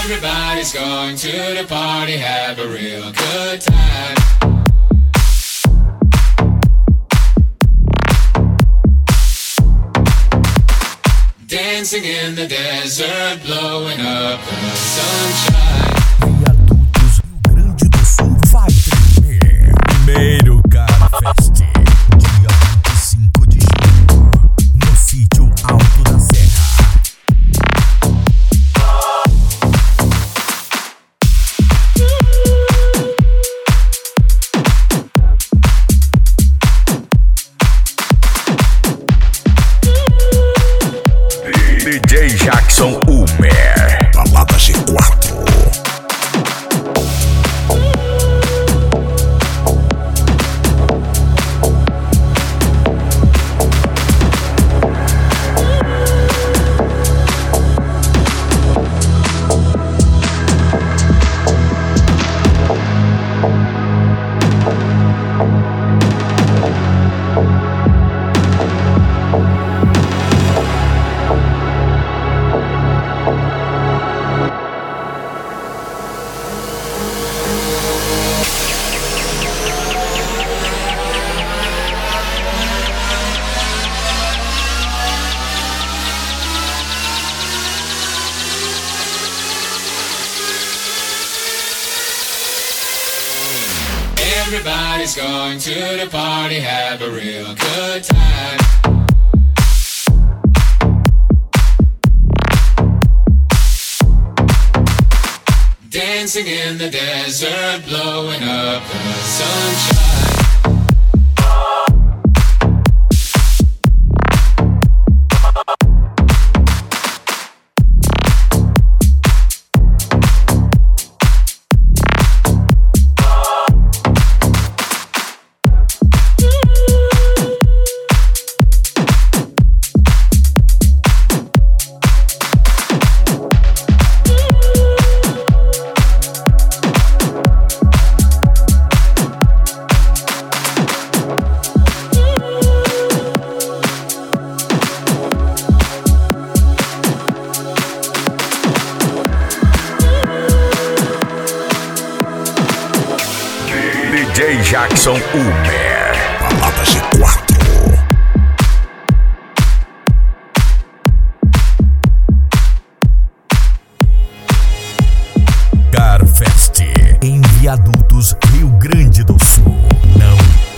Everybody's going to the party, have a real good time. Dancing in the desert, blowing up the sunshine. Viadutos, Rio Grande do Sul vai tremer. Primeiro Garfest, dia 25 de junho, no sítio Alto da Serra. DJ Jackson Umer, balada G4. Everybody's going to the party, have a real good time. Dancing in the desert, blowing up the sunshine. DJ Jackson Umer, balada G4. Garfest em Viadutos, Rio Grande do Sul. Não